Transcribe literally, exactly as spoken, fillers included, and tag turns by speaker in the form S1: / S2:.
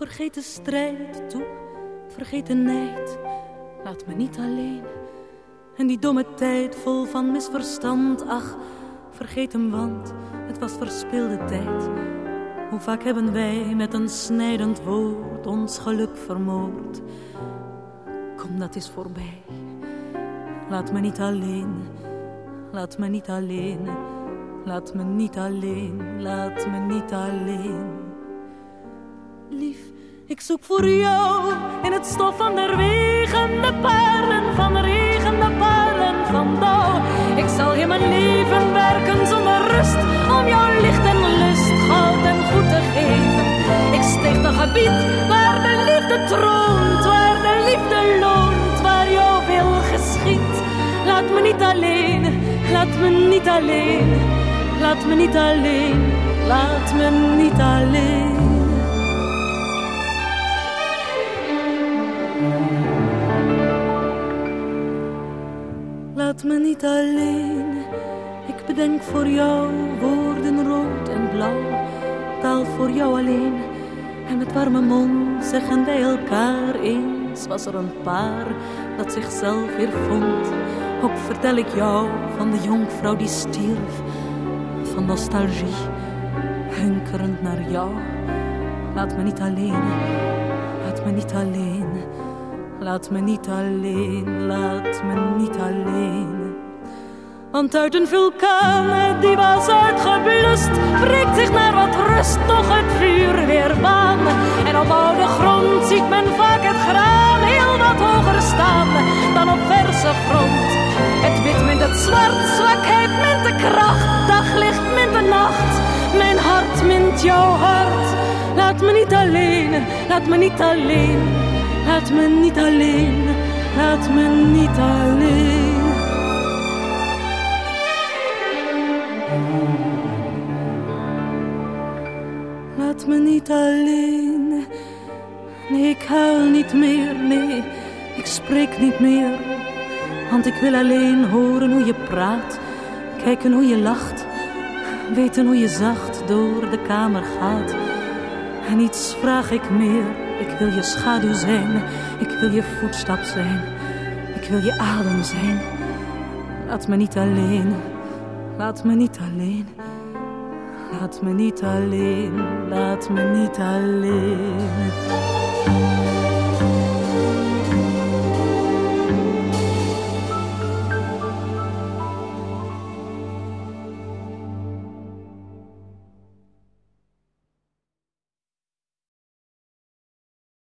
S1: vergeet de strijd, toe, vergeet de nijd. Laat me niet alleen. En die domme tijd vol van misverstand, ach, vergeet hem, want het was verspilde tijd. Hoe vaak hebben wij met een snijdend woord ons geluk vermoord. Kom, dat is voorbij. Laat me niet alleen, laat me niet alleen, laat me niet alleen, laat me niet alleen. Lief, ik zoek voor jou in het stof van de regen, de parelen van de regen, de parelen van dauw. Ik zal heel mijn leven werken zonder rust, om jouw licht en lust goud en goed te geven. Ik sticht een gebied waar de liefde troont, waar de liefde loont, waar jouw wil geschiet. Laat me niet alleen, laat me niet alleen, laat me niet alleen, laat me niet alleen. Laat me niet alleen, ik bedenk voor jou woorden rood en blauw, taal voor jou alleen. En met warme mond zeggen wij elkaar eens, was er een paar dat zichzelf weer vond. Ook vertel ik jou van de jonkvrouw die stierf, van nostalgie, hunkerend naar jou. Laat me niet alleen, laat me niet alleen, laat me niet alleen, laat me niet alleen. Want uit een vulkaan die was uitgeblust, breekt zich naar wat rust toch het vuur weer baan. En op oude grond ziet men vaak het graan heel wat hoger staan dan op verse grond. Het wit mint het zwart, zwakheid mint de kracht, daglicht mint de nacht, mijn hart mint jouw hart. Laat me niet alleen, laat me niet alleen, laat me niet alleen, laat me niet alleen. Laat me niet alleen. Nee, ik huil niet meer, nee, ik spreek niet meer. Want ik wil alleen horen hoe je praat, kijken hoe je lacht, weten hoe je zacht door de kamer gaat. En niets vraag ik meer, ik wil je schaduw zijn, ik wil je voetstap zijn, ik wil je adem zijn. Laat me niet alleen, laat me niet alleen, laat me niet alleen, laat me niet alleen.